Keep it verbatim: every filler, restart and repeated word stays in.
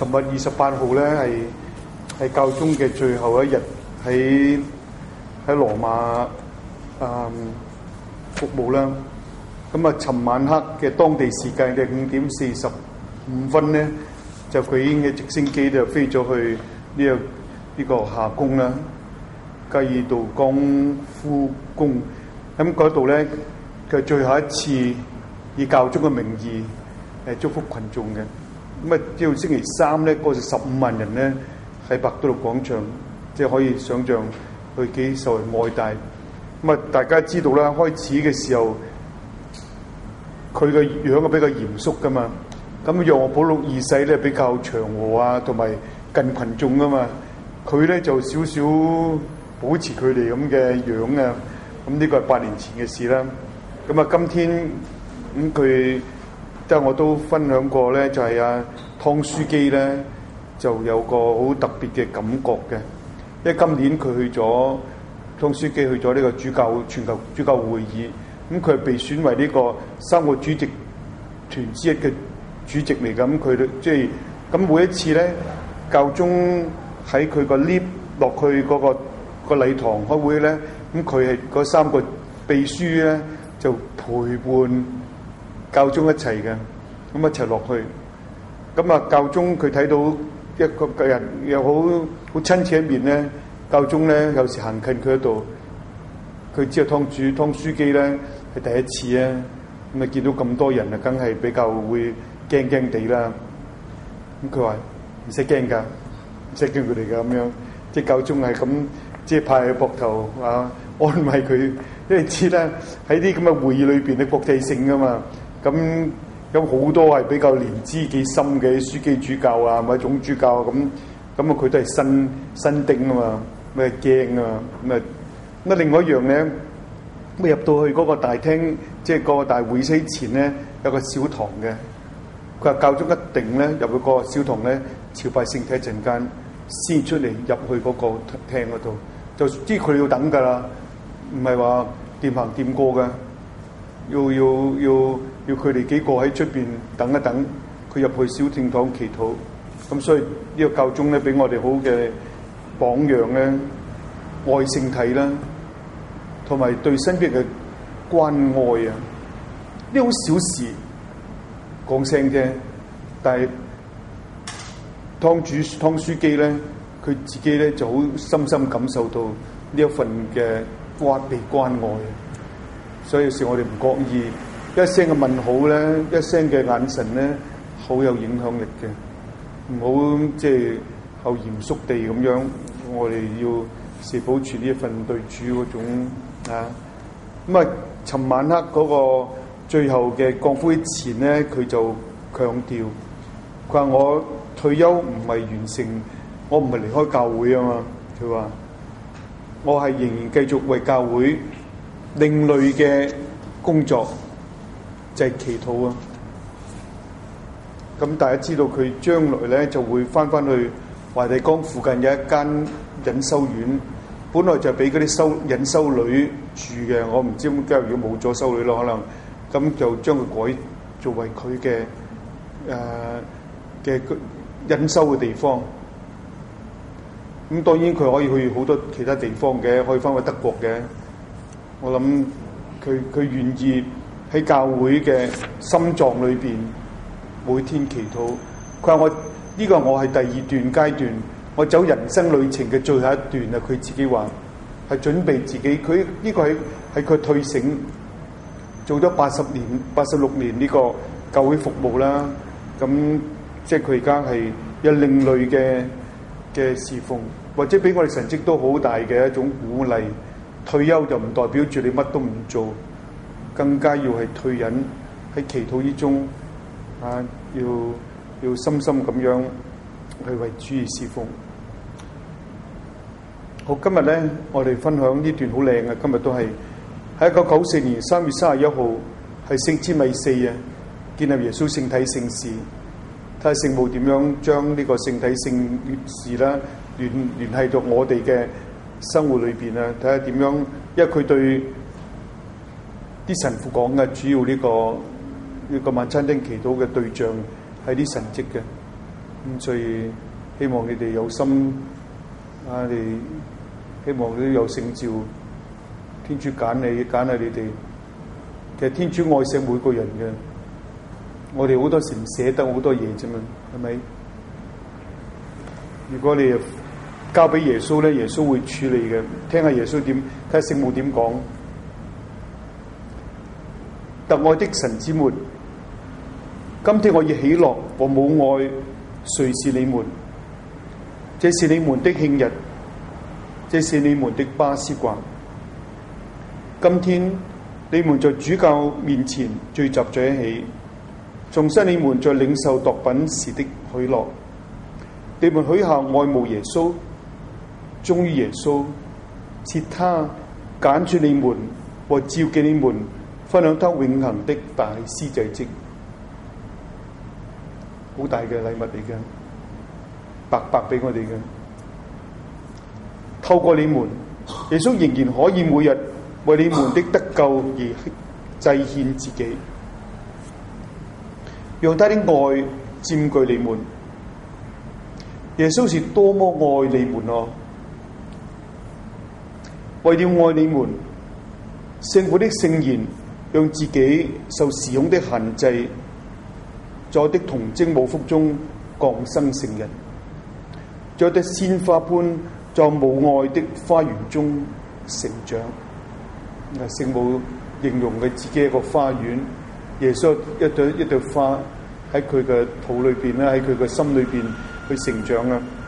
尋日二十八號咧係係教宗嘅最後一日喺喺羅馬啊、嗯、服務啦。咁啊，尋晚黑嘅當地時間嘅五點四十五分咧，就佢已經嘅直升機就飛咗去呢、這個呢、這個夏宮啦，繼道江夫宮。咁嗰度咧，佢最後一次以教宗嘅名義誒祝福群眾嘅。咁啊，只要星期三咧，嗰十五萬人咧喺伯多祿廣場，即係可以想像佢幾受人愛戴。咁啊，大家知道啦，開始嘅時候佢嘅樣係比較嚴肅噶嘛。咁若望保祿二世咧比較祥和啊，同埋近群眾啊嘛。佢咧就少少保持佢哋咁嘅樣啊。咁呢個係八年前嘅事啦。咁啊，今天咁佢。即係我都分享過咧，就係、是、啊湯書記咧就有個好特別嘅感覺嘅，因為今年佢去咗湯書記去咗呢個主教全球主教會議，咁佢係被選為呢個三個主席團之一嘅主席嚟㗎，咁佢即係咁每一次咧教宗喺佢個 lift 落去嗰、那個個禮堂開會咧，咁佢係嗰三個秘書咧就陪伴教宗一齊嘅，咁一齊落去。咁啊，教宗佢睇到一個個人又好好親切一面咧。教宗咧有時行近佢嗰度，佢知道湯主湯書記咧係第一次啊，咁啊見到咁多人啊，梗係比較會驚驚地啦。咁佢話唔使驚㗎，唔使驚佢哋㗎咁樣。即係教宗係咁，即係拍佢膊頭啊，安慰佢。因為知啦，喺啲咁嘅會議裏邊，係國際性㗎嘛。咁有好多係比較年資幾深嘅書記主教啊，或者總主教啊，咁咁啊佢都係新新丁啊嘛，咩驚啊，咁啊咁啊另外一樣咧，咁入到去嗰個大廳，即係個大會室前咧有個小堂嘅，佢話教宗一定咧入去個小堂咧朝拜聖體一陣間先出嚟入去嗰個廳嗰度，就知佢要等㗎啦，唔係話掂行掂過㗎。要要要要佢哋幾個喺出邊等一等，佢入去小聖堂祈禱。咁所以呢個教宗咧，俾我哋好嘅榜樣咧，愛聖體啦，同埋對身邊嘅關愛啊，呢好小事講聲啫。但係湯主湯書記咧，佢自己咧就好深深感受到呢一份嘅關被關愛。所以有時我哋唔覺意一聲嘅問好咧，一聲嘅眼神咧，好有影響力嘅。唔好即係好嚴肅地咁樣，我哋要是保持呢一份對主嗰種啊。咁啊，尋晚黑嗰個最後嘅降灰前咧，佢就強調，佢話我退休唔係完成，我唔係離開教會啊嘛。佢話我係仍然繼續為教會另類嘅工作，就係、是、祈禱啊！咁大家知道佢將來咧就會翻翻去懷帝岡附近有一間隱修院，本來就俾嗰啲修隱修女住嘅，我唔知點解如果冇咗修女咯，可能咁就將佢改作為佢嘅誒嘅隱修嘅地方。咁當然佢可以去好多其他地方嘅，可以翻去德國嘅。我諗佢佢願意喺教會嘅心臟裏邊每天祈禱。佢話我呢、這個我係第二段階段，我走人生旅程嘅最後一段啊！佢自己話係準備自己。佢呢、這個係係佢退省做咗八十年、八十六年呢個教會服務啦。咁即係佢而家係有另類嘅嘅侍奉，或者俾我哋神蹟都好大嘅一種鼓勵。退休就唔代表住你乜都唔做，更加要係退隱喺祈禱之中啊！要要深深咁樣去為主而侍奉。好，今日咧，我哋分享呢段好靚嘅。今日都係喺一九九四年三月三十一號，係聖之米四啊，建立耶穌聖體聖事。睇下聖母點樣將呢個聖體聖事啦聯聯繫到我哋嘅生活裏邊啊，睇下點樣，因為佢對啲神父講嘅主要呢、這個呢、這個晚餐廳祈禱嘅對象係啲神蹟嘅。 咁所以希望你哋有心啊，你希望你有聖召，天主揀你揀下你哋。其實天主愛惜每個人嘅，我哋好多時唔捨得好多嘢啫嘛，係咪？如果你交俾耶穌咧，耶穌會處理嘅。聽下耶穌點，睇下聖母點講。特愛的神子們，今天我以喜樂和母愛垂視你們，這是你們的慶日，這是你們的巴斯掛。今天你們在主教面前聚集在一起，重申你們在領受毒品時的許諾。你們許下愛慕耶穌，忠於耶穌，切他揀選你們和召叫你們，分享他永恆的大司祭職。好大嘅禮物嚟嘅，白白俾我哋嘅。透過你們，耶穌仍然可以每日為你們的得救而祭獻自己，讓他的愛佔據你們。耶穌是多麼愛你們啊！為了愛你們，聖父的聖言讓自己受時空的限制，在我的童貞母腹中降生成人，在我的鮮花般在母愛的花園中成長。聖母形容佢自己一個花園，耶穌一朵一朵花喺佢嘅肚裏邊咧，喺佢嘅心裏邊去成長啊！